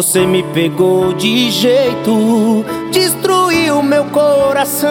Você me pegou de jeito, destruiu meu coração.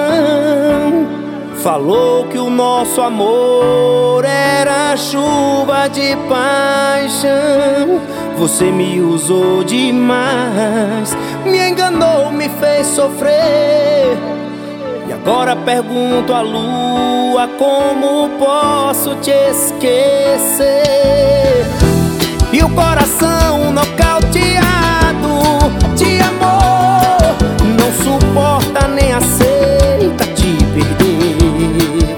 Falou que o nosso amor era chuva de paixão. Você me usou demais, me enganou, me fez sofrer. E agora pergunto à lua, como posso te esquecer? E o coração nocauteado de amor não suporta nem aceita te perder.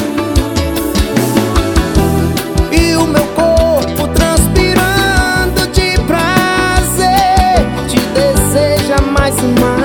E o meu corpo transpirando de prazer te deseja mais e mais.